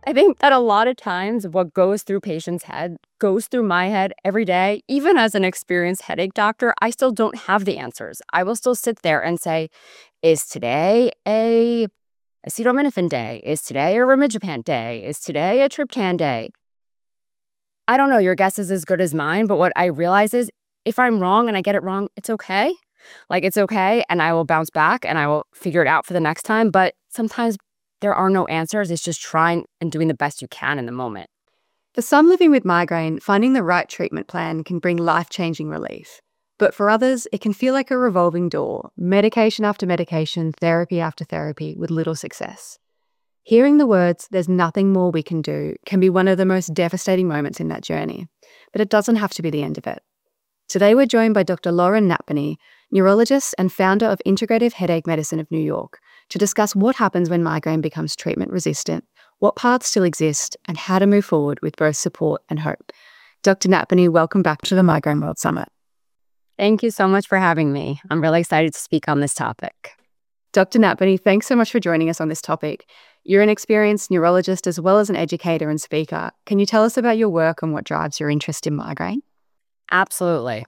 I think that a lot of times what goes through patients' head goes through my head every day. Even as an experienced headache doctor, I still don't have the answers. I will still sit there and say, is today a acetaminophen day? Is today a rimegepant day? Is today a triptan day? I don't know. Your guess is as good as mine. But what I realize is if I'm wrong and I get it wrong, it's okay. Like, it's okay. And I will bounce back and I will figure it out for the next time. But sometimes there are no answers. It's just trying and doing the best you can in the moment. For some living with migraine, finding the right treatment plan can bring life-changing relief. But for others, it can feel like a revolving door, medication after medication, therapy after therapy, with little success. Hearing the words, "there's nothing more we can do," can be one of the most devastating moments in that journey. But it doesn't have to be the end of it. Today we're joined by Dr. Lauren Nappeney, neurologist and founder of Integrative Headache Medicine of New York, to discuss what happens when migraine becomes treatment-resistant, what paths still exist, and how to move forward with both support and hope. Dr. Nappeney, welcome back to the Migraine World Summit. Thank you so much for having me. I'm really excited to speak on this topic. Dr. Nappeney, thanks so much for joining us on this topic. You're an experienced neurologist as well as an educator and speaker. Can you tell us about your work and what drives your interest in migraine? Absolutely.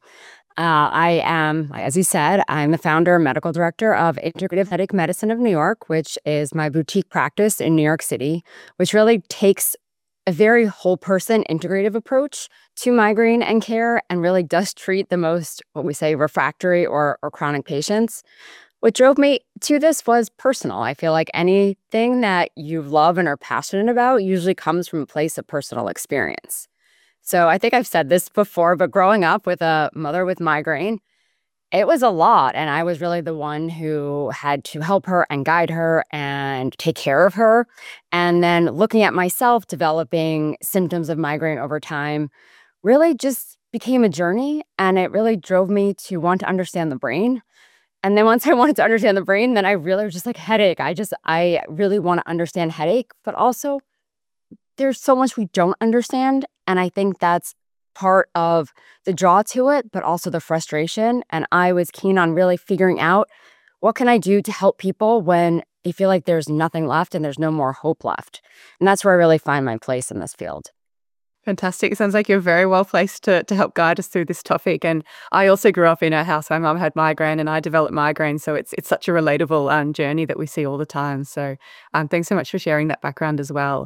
I am, as you said, I'm the founder and medical director of Integrative Headache Medicine of New York, which is my boutique practice in New York City, which really takes a very whole person integrative approach to migraine and care and really does treat the most, what we say, refractory or chronic patients. What drove me to this was personal. I feel like anything that you love and are passionate about usually comes from a place of personal experience. So I think I've said this before, but growing up with a mother with migraine, it was a lot. And I was really the one who had to help her and guide her and take care of her. And then looking at myself developing symptoms of migraine over time really just became a journey. And it really drove me to want to understand the brain. And then once I wanted to understand the brain, then I really was just like headache. I really want to understand headache, but also there's so much we don't understand. And I think that's part of the draw to it, but also the frustration. And I was keen on really figuring out what can I do to help people when they feel like there's nothing left and there's no more hope left. And that's where I really find my place in this field. Fantastic. It sounds like you're very well placed to help guide us through this topic. And I also grew up in a house. My mum had migraine and I developed migraine. So it's such a relatable journey that we see all the time. So thanks so much for sharing that background as well.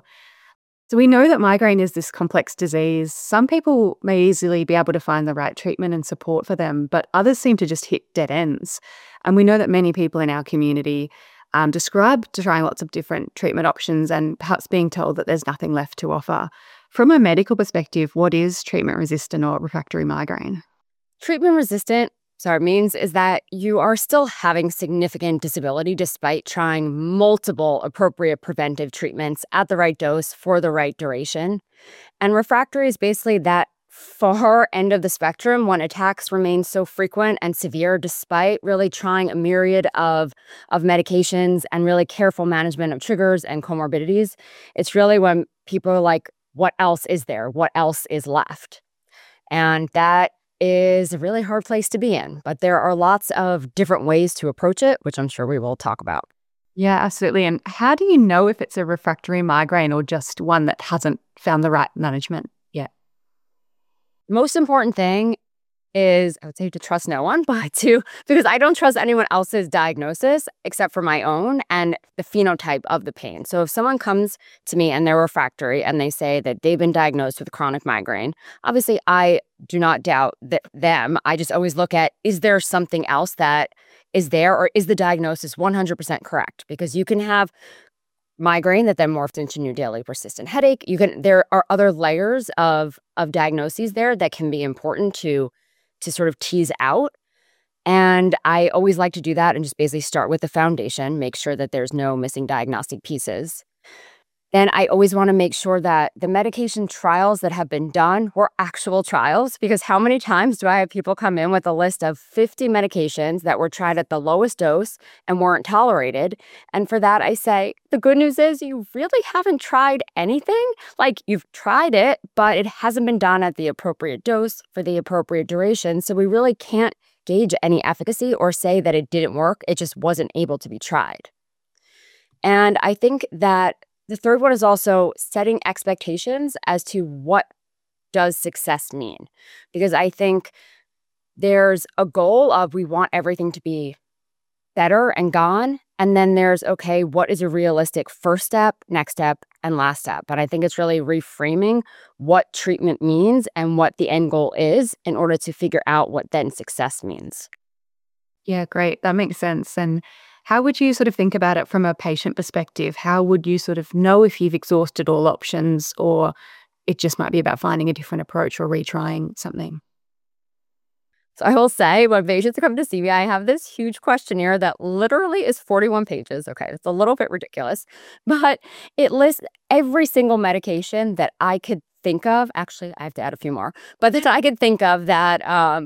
So we know that migraine is this complex disease. Some people may easily be able to find the right treatment and support for them, but others seem to just hit dead ends. And we know that many people in our community describe trying lots of different treatment options and perhaps being told that there's nothing left to offer. From a medical perspective, what is treatment-resistant or refractory migraine? Treatment-resistant means is that you are still having significant disability despite trying multiple appropriate preventive treatments at the right dose for the right duration. And refractory is basically that far end of the spectrum when attacks remain so frequent and severe despite really trying a myriad of medications and really careful management of triggers and comorbidities. It's really when people are like, what else is there? What else is left? And that is a really hard place to be in. But there are lots of different ways to approach it, which I'm sure we will talk about. Yeah, absolutely. And how do you know if it's a refractory migraine or just one that hasn't found the right management yet? Most important thing is, I would say, to trust no one, because I don't trust anyone else's diagnosis except for my own and the phenotype of the pain. So if someone comes to me and they're refractory and they say that they've been diagnosed with chronic migraine, obviously I do not doubt them. I just always look at, is there something else that is there, or is the diagnosis 100% correct? Because you can have migraine that then morphs into your daily persistent headache. There are other layers of diagnoses there that can be important to sort of tease out. And I always like to do that and just basically start with the foundation, make sure that there's no missing diagnostic pieces. Then I always want to make sure that the medication trials that have been done were actual trials, because how many times do I have people come in with a list of 50 medications that were tried at the lowest dose and weren't tolerated? And for that, I say, the good news is you really haven't tried anything. Like, you've tried it, but it hasn't been done at the appropriate dose for the appropriate duration. So we really can't gauge any efficacy or say that it didn't work. It just wasn't able to be tried. And I think that the third one is also setting expectations as to what does success mean. Because I think there's a goal of we want everything to be better and gone. And then there's, okay, what is a realistic first step, next step, and last step? And I think it's really reframing what treatment means and what the end goal is in order to figure out what then success means. Yeah, great. That makes sense. And how would you sort of think about it from a patient perspective? How would you sort of know if you've exhausted all options, or it just might be about finding a different approach or retrying something? So I will say, when patients come to see me, I have this huge questionnaire that literally is 41 pages. Okay, it's a little bit ridiculous, but it lists every single medication that I could think of. Actually, I have to add a few more, but that I could think of that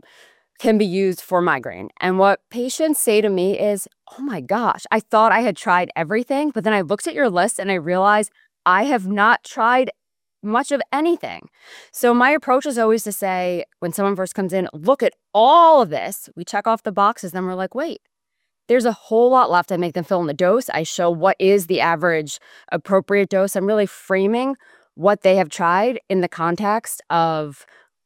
can be used for migraine. And what patients say to me is, oh my gosh, I thought I had tried everything, but then I looked at your list and I realized I have not tried much of anything. So my approach is always to say, when someone first comes in, look at all of this. We check off the boxes, then we're like, wait, there's a whole lot left. I make them fill in the dose. I show what is the average appropriate dose. I'm really framing what they have tried in the context of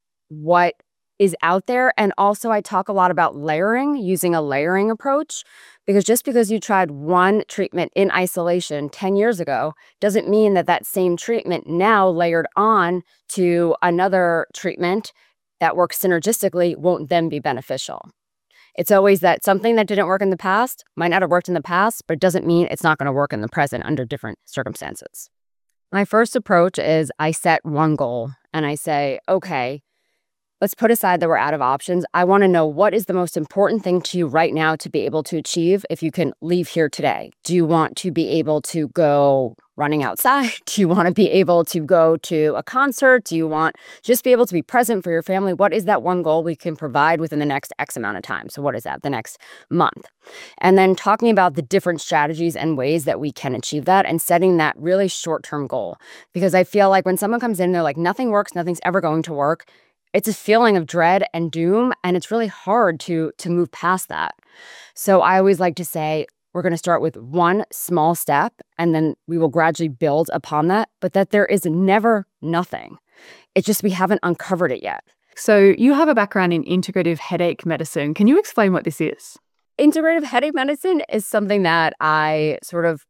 what is out there. And also, I talk a lot about layering, using a layering approach, because just because you tried one treatment in isolation 10 years ago doesn't mean that that same treatment now layered on to another treatment that works synergistically won't then be beneficial. It's always that something that didn't work in the past might not have worked in the past, but it doesn't mean it's not going to work in the present under different circumstances. My first approach is I set one goal and I say, okay, let's put aside that we're out of options. I want to know, what is the most important thing to you right now to be able to achieve if you can leave here today? Do you want to be able to go running outside? Do you want to be able to go to a concert? Do you want just be able to be present for your family? What is that one goal we can provide within the next X amount of time? So what is that? The next month. And then talking about the different strategies and ways that we can achieve that and setting that really short-term goal. Because I feel like when someone comes in, they're like, nothing works, nothing's ever going to work. It's a feeling of dread and doom, and it's really hard to move past that. So I always like to say, we're going to start with one small step, and then we will gradually build upon that, but that there is never nothing. It's just we haven't uncovered it yet. So you have a background in integrative headache medicine. Can you explain what this is? Integrative headache medicine is something that I sort of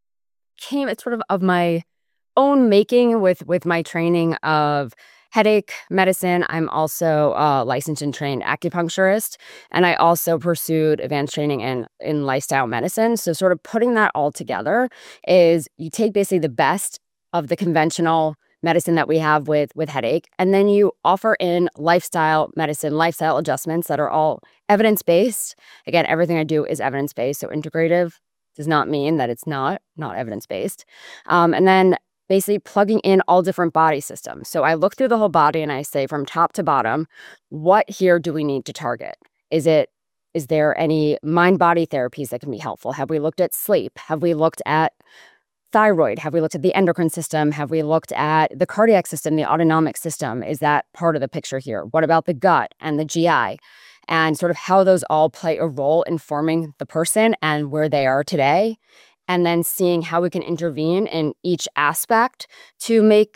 it's sort of my own making with my training of headache medicine. I'm also a licensed and trained acupuncturist, and I also pursued advanced training in lifestyle medicine. So sort of putting that all together is you take basically the best of the conventional medicine that we have with headache, and then you offer in lifestyle medicine, lifestyle adjustments that are all evidence-based. Again, everything I do is evidence-based, so integrative does not mean that it's not evidence-based. And then basically plugging in all different body systems. So I look through the whole body and I say, from top to bottom, what here do we need to target? Is there any mind-body therapies that can be helpful? Have we looked at sleep? Have we looked at thyroid? Have we looked at the endocrine system? Have we looked at the cardiac system, the autonomic system? Is that part of the picture here? What about the gut and the GI? And sort of how those all play a role in forming the person and where they are today. And then seeing how we can intervene in each aspect to make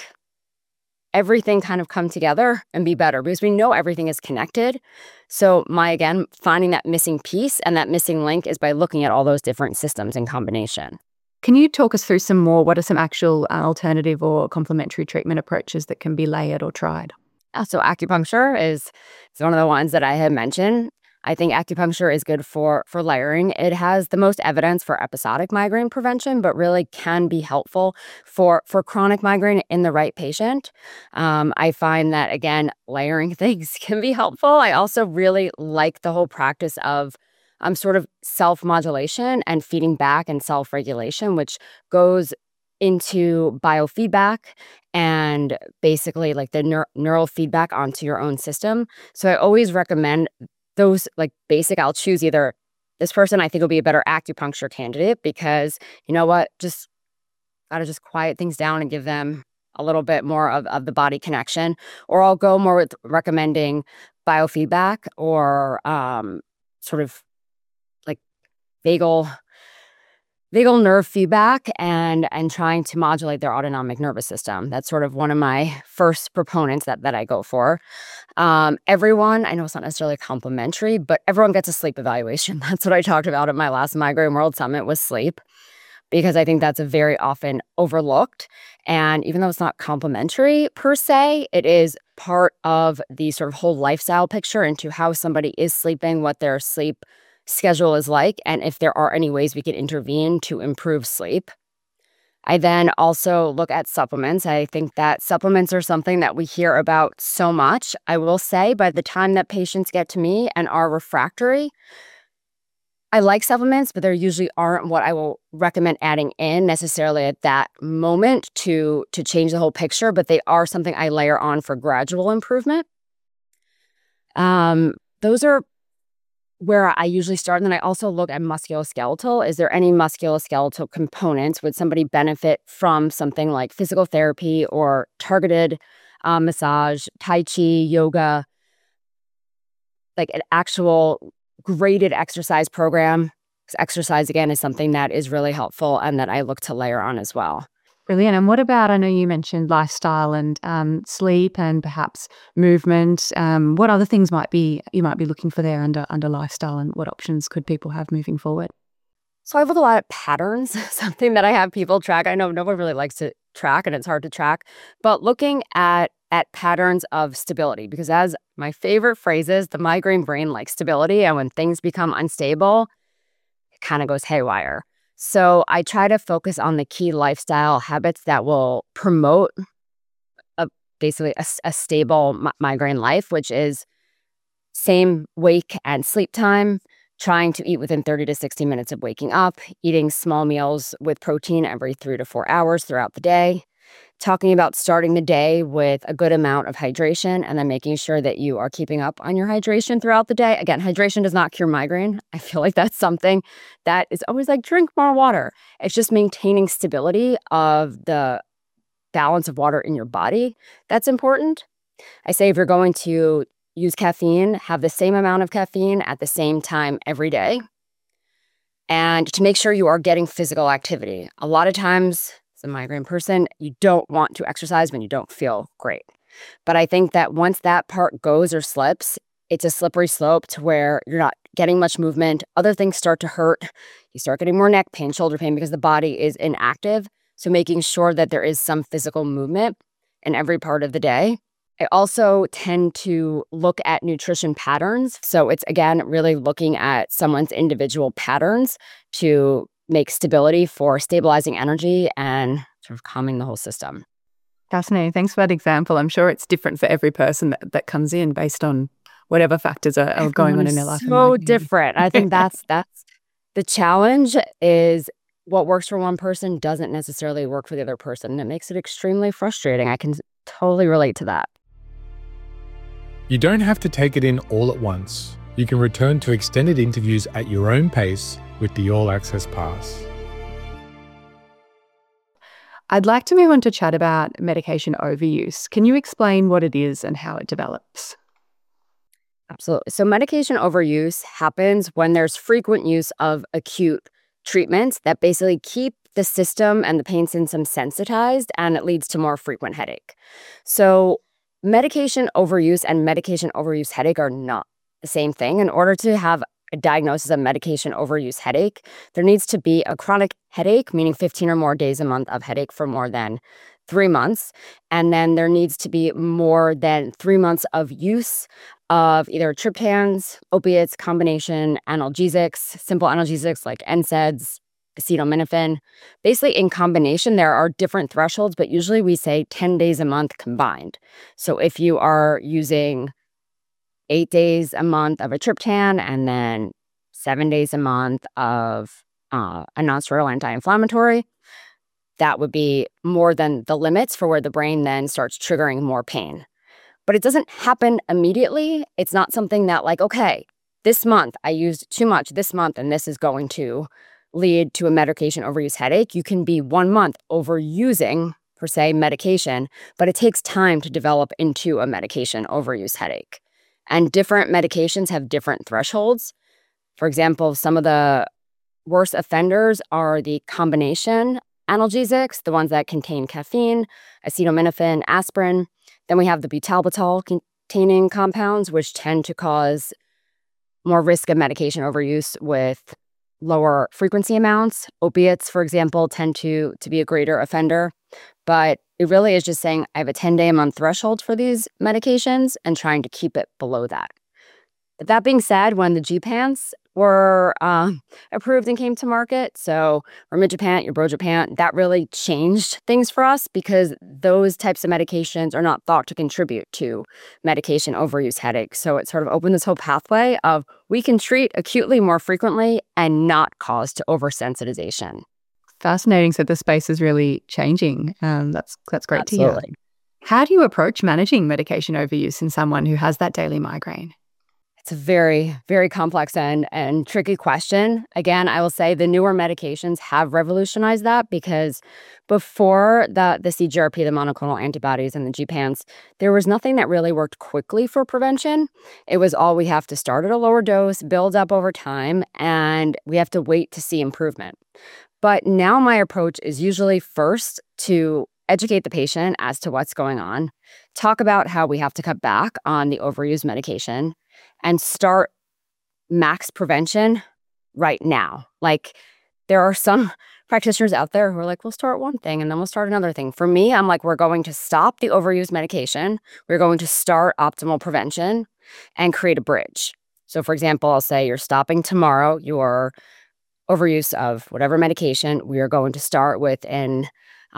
everything kind of come together and be better, because we know everything is connected. So again, finding that missing piece and that missing link is by looking at all those different systems in combination. Can you talk us through some more? What are some actual alternative or complementary treatment approaches that can be layered or tried? So acupuncture is one of the ones that I had mentioned. I think acupuncture is good for layering. It has the most evidence for episodic migraine prevention, but really can be helpful for chronic migraine in the right patient. I find that, again, layering things can be helpful. I also really like the whole practice of sort of self-modulation and feeding back and self-regulation, which goes into biofeedback and basically like the neural feedback onto your own system. So I always recommend those like basic. I'll choose either this person I think will be a better acupuncture candidate because you know what, just gotta just quiet things down and give them a little bit more of the body connection. Or I'll go more with recommending biofeedback or sort of like vagal vagal nerve feedback and trying to modulate their autonomic nervous system. That's sort of one of my first proponents that I go for. Everyone, I know it's not necessarily complimentary, but everyone gets a sleep evaluation. That's what I talked about at my last Migraine World Summit was sleep, because I think that's a very often overlooked. And even though it's not complimentary per se, it is part of the sort of whole lifestyle picture into how somebody is sleeping, what their sleep schedule is like, and if there are any ways we can intervene to improve sleep. I then also look at supplements. I think that supplements are something that we hear about so much. I will say by the time that patients get to me and are refractory, I like supplements, but there usually aren't what I will recommend adding in necessarily at that moment to change the whole picture, but they are something I layer on for gradual improvement. Those are where I usually start. And then I also look at musculoskeletal. Is there any musculoskeletal components? Would somebody benefit from something like physical therapy or targeted massage, Tai Chi, yoga, like an actual graded exercise program? Exercise, again, is something that is really helpful and that I look to layer on as well. Brilliant. And what about, I know you mentioned lifestyle and sleep and perhaps movement. What other things you might be looking for there under lifestyle, and what options could people have moving forward? So I look a lot at patterns, something that I have people track. I know no one really likes to track and it's hard to track, but looking at patterns of stability, because as my favorite phrase is, the migraine brain likes stability. And when things become unstable, it kind of goes haywire. So I try to focus on the key lifestyle habits that will promote basically a stable migraine life, which is same wake and sleep time, trying to eat within 30 to 60 minutes of waking up, eating small meals with protein every 3 to 4 hours throughout the day, talking about starting the day with a good amount of hydration, and then making sure that you are keeping up on your hydration throughout the day. Again, hydration does not cure migraine. I feel like that's something that is always like, drink more water. It's just maintaining stability of the balance of water in your body. That's important. I say if you're going to use caffeine, have the same amount of caffeine at the same time every day. And to make sure you are getting physical activity. A lot of times, as a migraine person, you don't want to exercise when you don't feel great. But I think that once that part goes or slips, it's a slippery slope to where you're not getting much movement. Other things start to hurt. You start getting more neck pain, shoulder pain, because the body is inactive. So making sure that there is some physical movement in every part of the day. I also tend to look at nutrition patterns. So it's, again, really looking at someone's individual patterns to make stability for stabilizing energy and sort of calming the whole system. Fascinating. Thanks for that example. I'm sure it's different for every person that comes in based on whatever factors are going on in their life. So different. I think that's the challenge is what works for one person doesn't necessarily work for the other person. And it makes it extremely frustrating. I can totally relate to that. You don't have to take it in all at once. You can return to extended interviews at your own pace with the All Access Pass. I'd like to move on to chat about medication overuse. Can you explain what it is and how it develops? Absolutely. So medication overuse happens when there's frequent use of acute treatments that basically keep the system and the pain system sensitized, and it leads to more frequent headache. So medication overuse and medication overuse headache are not the same thing. In order to have a diagnosis of medication overuse headache, there needs to be a chronic headache, meaning 15 or more days a month of headache for more than 3 months. And then there needs to be more than 3 months of use of either triptans, opiates, combination analgesics, simple analgesics like NSAIDs, acetaminophen. Basically, in combination, there are different thresholds, but usually we say 10 days a month combined. So if you are using 8 days a month of a triptan and then 7 days a month of a nonsteroidal anti-inflammatory, that would be more than the limits for where the brain then starts triggering more pain. But it doesn't happen immediately. It's not something that like, okay, this month I used too much this month and this is going to lead to a medication overuse headache. You can be 1 month overusing, per se, medication, but it takes time to develop into a medication overuse headache. And different medications have different thresholds. For example, some of the worst offenders are the combination analgesics, the ones that contain caffeine, acetaminophen, aspirin. Then we have the butalbital-containing compounds, which tend to cause more risk of medication overuse with lower frequency amounts. Opiates, for example, tend to be a greater offender. But it really is just saying I have a 10-day-a-month threshold for these medications and trying to keep it below that. But that being said, when the Gepants were approved and came to market, so rimegepant, ubrogepant, that really changed things for us because those types of medications are not thought to contribute to medication overuse headaches. So it sort of opened this whole pathway of we can treat acutely more frequently and not cause to oversensitization. Fascinating. So the space is really changing. That's great Absolutely. to hear. How do you approach managing medication overuse in someone who has that daily migraine? It's a very, very complex and tricky question. Again, I will say the newer medications have revolutionized that because before the CGRP, the monoclonal antibodies, and the Gepants, there was nothing that really worked quickly for prevention. It was all we have to start at a lower dose, build up over time, and we have to wait to see improvement. But now my approach is usually first to educate the patient as to what's going on, talk about how we have to cut back on the overused medication, and start max prevention right now. Like, there are some practitioners out there who are like, we'll start one thing and then we'll start another thing. For me, I'm like, we're going to stop the overused medication. We're going to start optimal prevention and create a bridge. So, for example, I'll say you're stopping tomorrow your overuse of whatever medication. We are going to start with an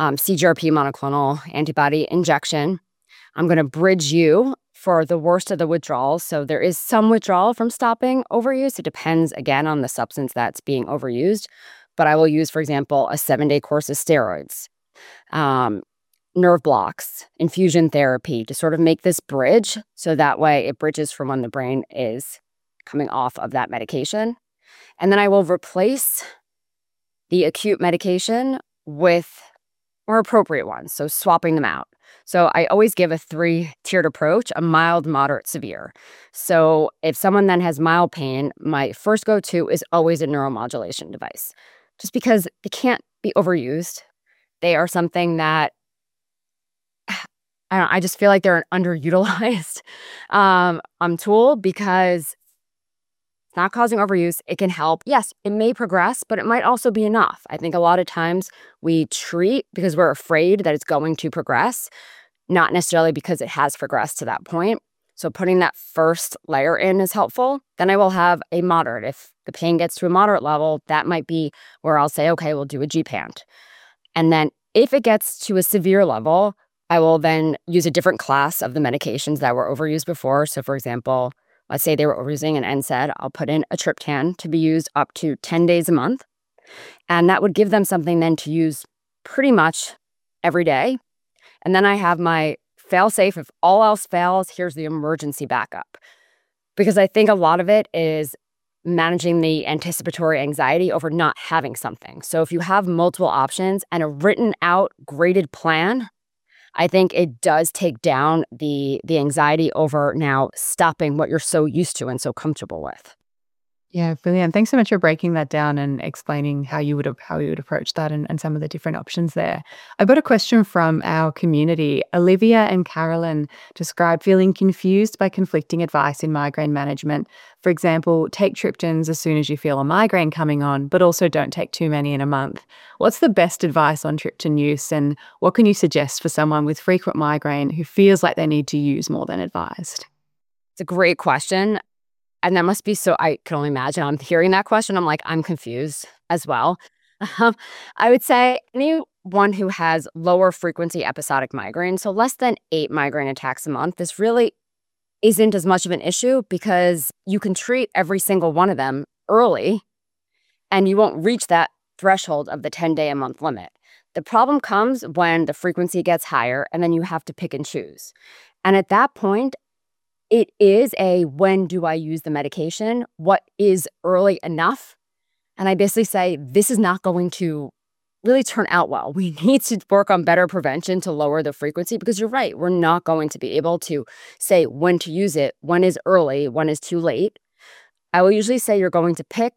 CGRP monoclonal antibody injection. I'm going to bridge you for the worst of the withdrawals. So there is some withdrawal from stopping overuse. It depends, again, on the substance that's being overused. But I will use, for example, a 7-day course of steroids, nerve blocks, infusion therapy to sort of make this bridge. So that way it bridges from when the brain is coming off of that medication. And then I will replace the acute medication with more appropriate ones. So swapping them out. So I always give a 3-tiered approach, a mild, moderate, severe. So if someone then has mild pain, my first go-to is always a neuromodulation device. Just because they can't be overused. They are something that, I just feel like they're an underutilized tool because it's not causing overuse. It can help. Yes, it may progress, but it might also be enough. I think a lot of times we treat because we're afraid that it's going to progress, not necessarily because it has progressed to that point. So putting that first layer in is helpful. Then I will have a moderate. If the pain gets to a moderate level, that might be where I'll say, okay, we'll do a Gepant. And then if it gets to a severe level, I will then use a different class of the medications that were overused before. So for example, let's say they were overusing an NSAID, I'll put in a triptan to be used up to 10 days a month. And that would give them something then to use pretty much every day. And then I have my fail-safe. If all else fails, here's the emergency backup. Because I think a lot of it is managing the anticipatory anxiety over not having something. So if you have multiple options and a written out, graded plan, I think it does take down the anxiety over now stopping what you're so used to and so comfortable with. Yeah, brilliant. Thanks so much for breaking that down and explaining how you would approach that and some of the different options there. I got a question from our community. Olivia and Carolyn described feeling confused by conflicting advice in migraine management. For example, take triptans as soon as you feel a migraine coming on, but also don't take too many in a month. What's the best advice on triptan use, and what can you suggest for someone with frequent migraine who feels like they need to use more than advised? It's a great question. And that must be so, I can only imagine. I'm hearing that question. I'm like, I'm confused as well. I would say anyone who has lower frequency episodic migraine, so less than 8 migraine attacks a month, this really isn't as much of an issue because you can treat every single one of them early and you won't reach that threshold of the 10-day-a-month limit. The problem comes when the frequency gets higher and then you have to pick and choose. And at that point, it is a when do I use the medication? What is early enough? And I basically say, this is not going to really turn out well. We need to work on better prevention to lower the frequency because you're right. We're not going to be able to say when to use it, when is early, when is too late. I will usually say you're going to pick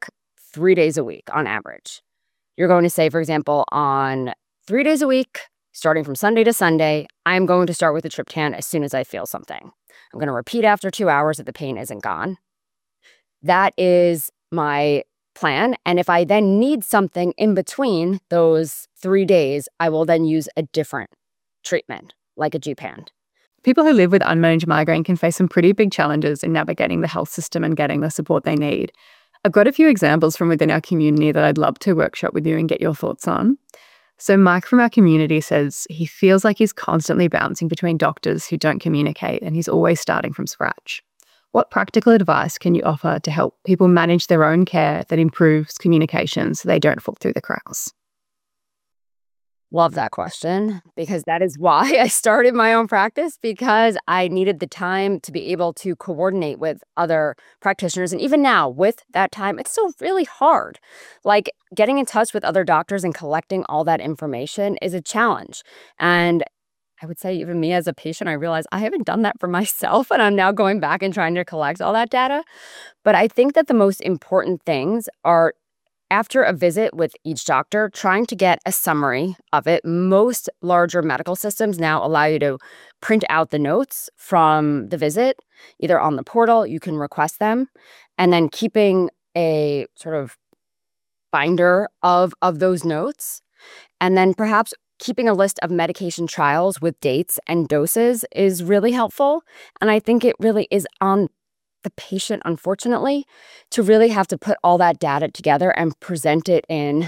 3 days a week on average. You're going to say, for example, on 3 days a week, starting from Sunday to Sunday, I'm going to start with a triptan as soon as I feel something. I'm going to repeat after 2 hours if the pain isn't gone. That is my plan. And if I then need something in between those 3 days, I will then use a different treatment, like a Gepant. People who live with unmanaged migraine can face some pretty big challenges in navigating the health system and getting the support they need. I've got a few examples from within our community that I'd love to workshop with you and get your thoughts on. So Mike from our community says he feels like he's constantly bouncing between doctors who don't communicate and he's always starting from scratch. What practical advice can you offer to help people manage their own care that improves communication so they don't fall through the cracks? Love that question, because that is why I started my own practice, because I needed the time to be able to coordinate with other practitioners. And even now, with that time, it's still really hard. Like, getting in touch with other doctors and collecting all that information is a challenge. And I would say even me as a patient, I realize I haven't done that for myself, and I'm now going back and trying to collect all that data. But I think that the most important things are, after a visit with each doctor, trying to get a summary of it. Most larger medical systems now allow you to print out the notes from the visit, either on the portal, you can request them, and then keeping a sort of binder of those notes. And then perhaps keeping a list of medication trials with dates and doses is really helpful. And I think it really is on the patient, unfortunately, to really have to put all that data together and present it in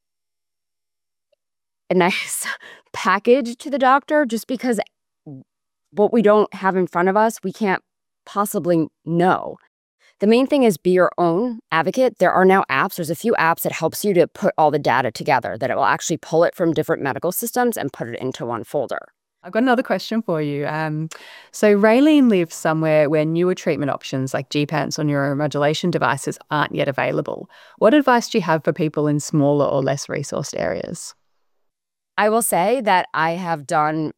a nice package to the doctor, just because what we don't have in front of us, we can't possibly know. The main thing is be your own advocate. There are now apps. There's a few apps that helps you to put all the data together, that it will actually pull it from different medical systems and put it into one folder. I've got another question for you. So Raylene lives somewhere where newer treatment options like Gepants or neuromodulation devices aren't yet available. What advice do you have for people in smaller or less resourced areas? I will say that I have done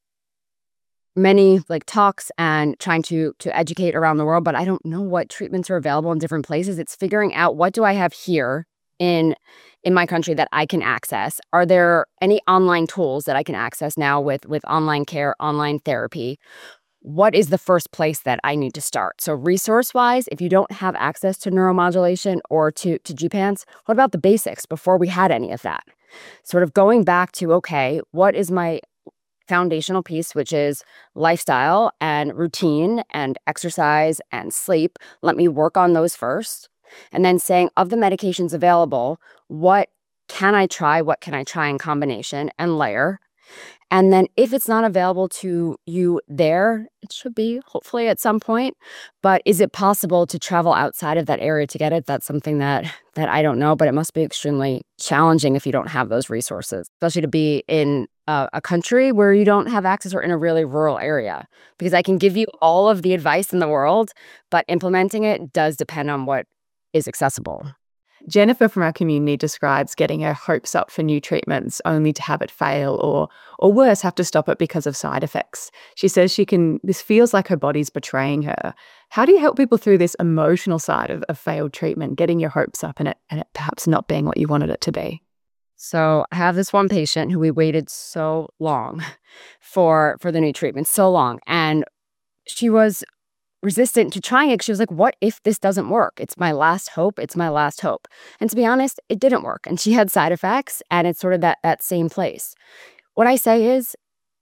many talks and trying to educate around the world, but I don't know what treatments are available in different places. It's figuring out, what do I have here in my country that I can access? Are there any online tools that I can access now with online care, online therapy? What is the first place that I need to start? So resource-wise, if you don't have access to neuromodulation or to Gepants, what about the basics before we had any of that? Sort of going back to, okay, what is my foundational piece, which is lifestyle and routine and exercise and sleep. Let me work on those first. And then saying, of the medications available, what can I try? What can I try in combination and layer? And then if it's not available to you there, it should be hopefully at some point. But is it possible to travel outside of that area to get it? That's something that I don't know, but it must be extremely challenging if you don't have those resources, especially to be in a country where you don't have access, or in a really rural area. Because I can give you all of the advice in the world, but implementing it does depend on what is accessible. Jennifer from our community describes getting her hopes up for new treatments only to have it fail, or worse, have to stop it because of side effects. She says this feels like her body's betraying her. How do you help people through this emotional side of failed treatment, getting your hopes up and it perhaps not being what you wanted it to be? So I have this one patient who we waited so long for the new treatment, so long. And she was resistant to trying it. She was like, what if this doesn't work? It's my last hope. It's my last hope. And to be honest, it didn't work. And she had side effects, and it's sort of that same place. What I say is,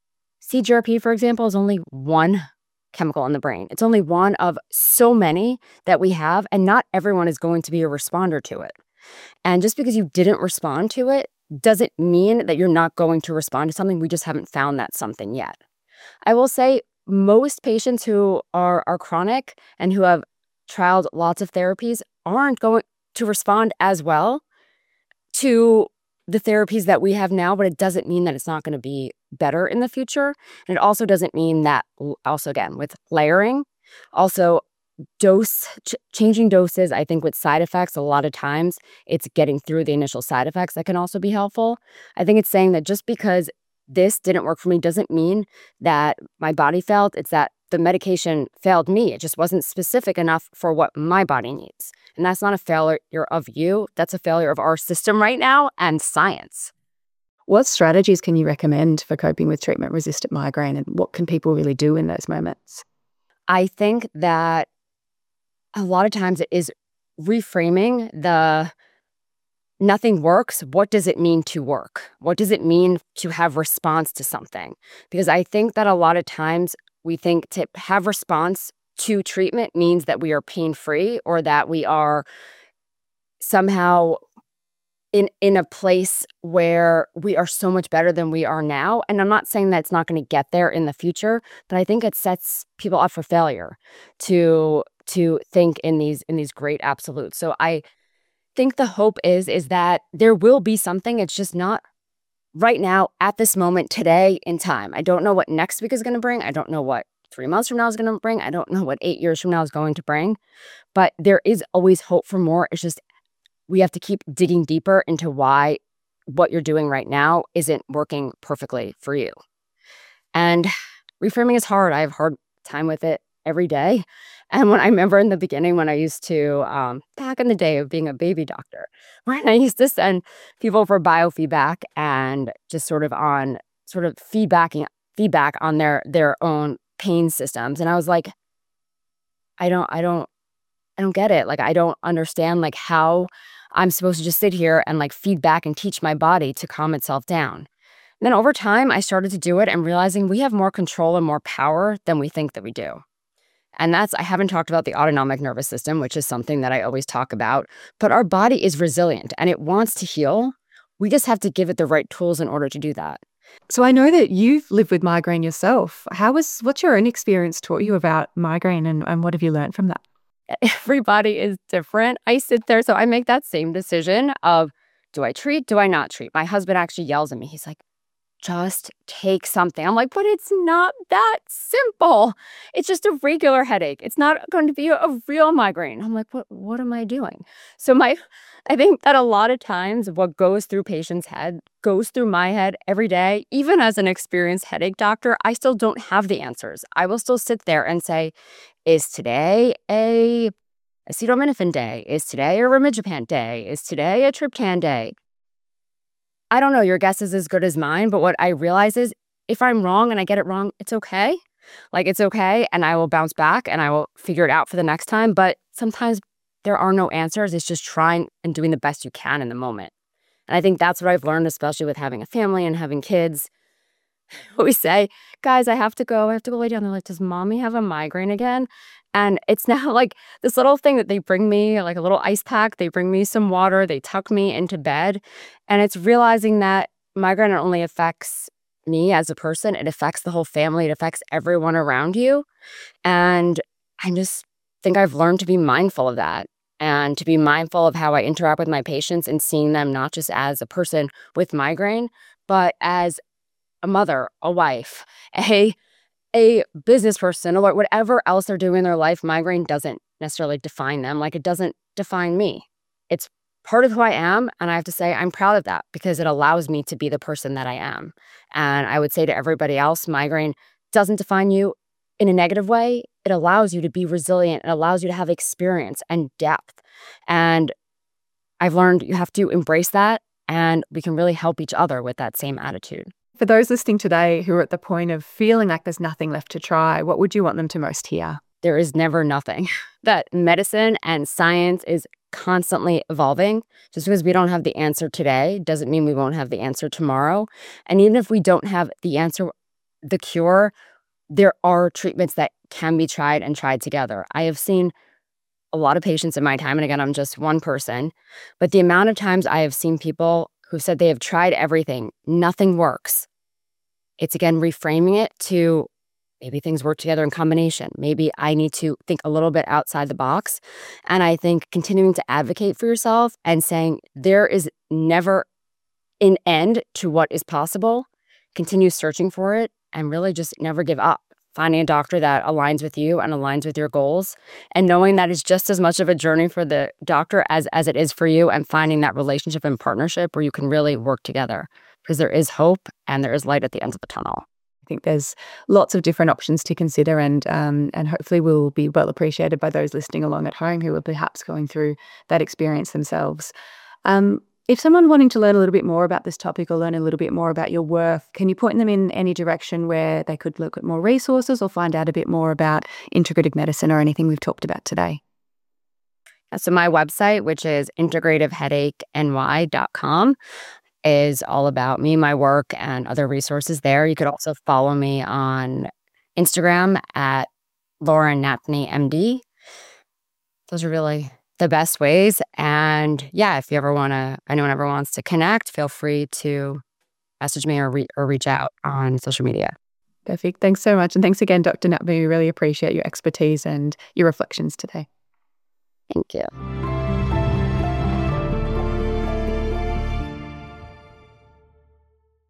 CGRP, for example, is only one chemical in the brain. It's only one of so many that we have, and not everyone is going to be a responder to it. And just because you didn't respond to it doesn't mean that you're not going to respond to something. We just haven't found that something yet. I will say, most patients who are chronic and who have trialed lots of therapies aren't going to respond as well to the therapies that we have now, but it doesn't mean that it's not going to be better in the future. And it also doesn't mean that, also again, with layering, also changing doses. I think with side effects, a lot of times it's getting through the initial side effects that can also be helpful. I think it's saying that just because this didn't work for me doesn't mean that my body failed. It's that the medication failed me. It just wasn't specific enough for what my body needs. And that's not a failure of you. That's a failure of our system right now and science. What strategies can you recommend for coping with treatment-resistant migraine, and what can people really do in those moments? I think that a lot of times it is reframing the nothing works. What does it mean to work? What does it mean to have response to something? Because I think that a lot of times we think to have response to treatment means that we are pain-free or that we are somehow in a place where we are so much better than we are now. And I'm not saying that it's not going to get there in the future, but I think it sets people up for failure to think in these great absolutes. So I think the hope is that there will be something. It's just not right now at this moment today in time. I don't know what next week is going to bring. I don't know what 3 months from now is going to bring. I don't know what 8 years from now is going to bring. But there is always hope for more. It's just we have to keep digging deeper into why what you're doing right now isn't working perfectly for you. And reframing is hard. I have a hard time with it every day. And when I remember in the beginning when I used to, back in the day of being a baby doctor, when I used to send people for biofeedback and just sort of feedback on their own pain systems. And I was like, I don't get it. Like, I don't understand like how I'm supposed to just sit here and like feedback and teach my body to calm itself down. And then over time, I started to do it and realizing we have more control and more power than we think that we do. And I haven't talked about the autonomic nervous system, which is something that I always talk about, but our body is resilient and it wants to heal. We just have to give it the right tools in order to do that. So I know that you've lived with migraine yourself. What's your own experience taught you about migraine, and what have you learned from that? Everybody is different. I sit there, so I make that same decision of, do I treat, do I not treat? My husband actually yells at me. He's like, just take something. I'm like, but it's not that simple. It's just a regular headache. It's not going to be a real migraine. I'm like, what am I doing? So I think that a lot of times what goes through patients' head goes through my head every day. Even as an experienced headache doctor, I still don't have the answers. I will still sit there and say, is today a acetaminophen day? Is today a rimegepant day? Is today a triptan day? I don't know. Your guess is as good as mine. But what I realize is if I'm wrong and I get it wrong, it's okay. Like, it's okay. And I will bounce back and I will figure it out for the next time. But sometimes there are no answers. It's just trying and doing the best you can in the moment. And I think that's what I've learned, especially with having a family and having kids. We say, guys, I have to go lay down. They're like, does mommy have a migraine again? And it's now like this little thing that they bring me, like a little ice pack. They bring me some water. They tuck me into bed. And it's realizing that migraine not only affects me as a person, it affects the whole family. It affects everyone around you. And I just think I've learned to be mindful of that and to be mindful of how I interact with my patients and seeing them not just as a person with migraine, but as a mother, a wife, a business person, or whatever else they're doing in their life. Migraine doesn't necessarily define them. Like, it doesn't define me. It's part of who I am. And I have to say I'm proud of that because it allows me to be the person that I am. And I would say to everybody else, migraine doesn't define you in a negative way. It allows you to be resilient. It allows you to have experience and depth. And I've learned you have to embrace that, and we can really help each other with that same attitude. For those listening today who are at the point of feeling like there's nothing left to try, what would you want them to most hear? There is never nothing. That medicine and science is constantly evolving. Just because we don't have the answer today doesn't mean we won't have the answer tomorrow. And even if we don't have the answer, the cure, there are treatments that can be tried and tried together. I have seen a lot of patients in my time, and again, I'm just one person, but the amount of times I have seen people who said they have tried everything, nothing works. It's again reframing it to maybe things work together in combination. Maybe I need to think a little bit outside the box. And I think continuing to advocate for yourself and saying there is never an end to what is possible. Continue searching for it and really just never give up. Finding a doctor that aligns with you and aligns with your goals, and knowing that it's just as much of a journey for the doctor as it is for you, and finding that relationship and partnership where you can really work together, because there is hope and there is light at the end of the tunnel. think there's lots of different options to consider, and hopefully will be well appreciated by those listening along at home who are perhaps going through that experience themselves. If someone wanting to learn a little bit more about this topic or learn a little bit more about your work, can you point them in any direction where they could look at more resources or find out a bit more about integrative medicine or anything we've talked about today? So my website, which is integrativeheadacheNY.com, is all about me, my work, and other resources there. You could also follow me on Instagram at Lauren Napney MD. Those are really the best ways. And yeah, if you ever anyone ever wants to connect, feel free to message me or reach out on social media. Perfect. Thanks so much. And thanks again, Dr. Napney. We really appreciate your expertise and your reflections today. Thank you.